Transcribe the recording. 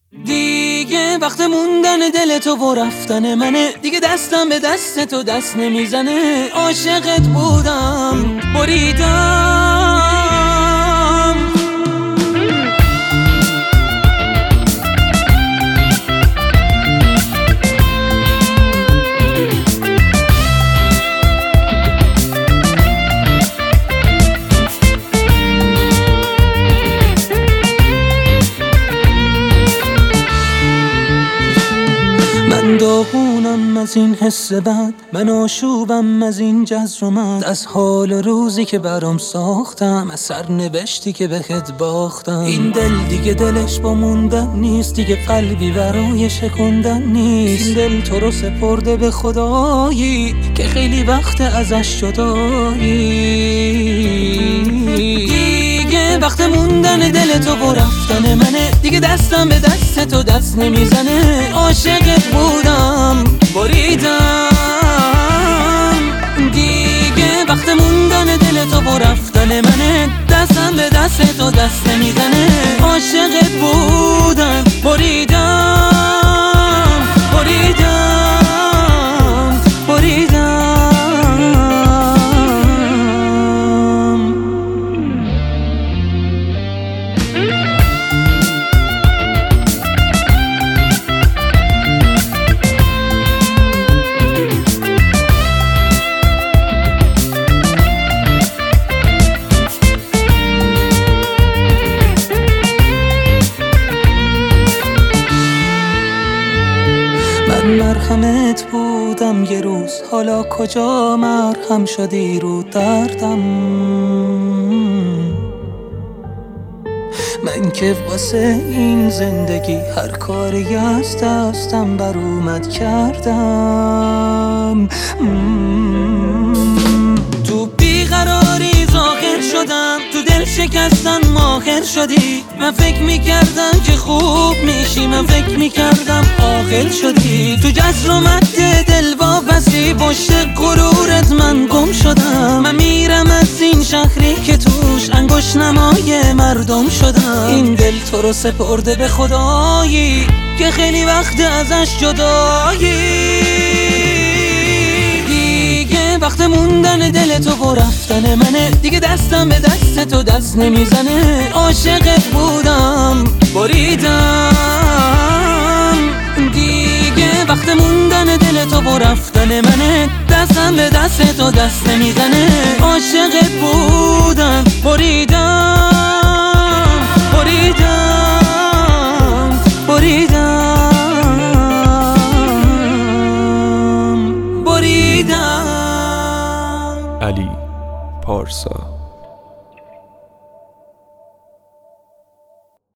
دیگه وقت موندن دل تو و رفتن منه، دیگه دستم به دست تو دست نمیزنه. عاشقت بودم بریدم. من داغونم از این حس بد، من آشوبم از این جزر و مد، از حال روزی که برام ساختم، از سرنوشتی که بهت باختم. این دل دیگه دلش با موندن نیست، دیگه قلبی برای شکندن نیست. این دل تو رو سپرده به خدایی که خیلی وقت ازش جدایی. وقت موندن دل تو و رفتن منه، دیگه دستم به دست تو دست نمیزنه. عاشقت بودم بریدم. دیگه وقت موندن دل تو و رفتن منه، دستم به دست تو دست نمیزنه. عاشقت بودم بریدم بریدم بریدم. مرهمت بودم یه روز، حالا کجا مرهم شدی رو دردم. من که واسه این زندگی هر کاری از دستم بر اومد کردم. تو بیقراری ظاهر شدم، تو دل شکستن ماهر شدی. من فکر میکردم که خوب میشی، من فکر میکردم عاقل شدی. تو جزر و مد دل واپسی، پشت غرورت من گم شدم. من میرم از این شهری که توش انگشت نمای مردم شدم. این دل تو رو سپرده به خدایی که خیلی وقت ازش جدایی. وقت موندن دل تو و رفتن منه، دیگه دستم به دست تو دست نمیزنه. عاشقت بودم بریدم. دیگه وقت موندن دل تو و رفتن منه، دستم به دست تو دست نمیزنه. عاشقت بودم بریدم بریدم بریدم بریدم. علی پارسا.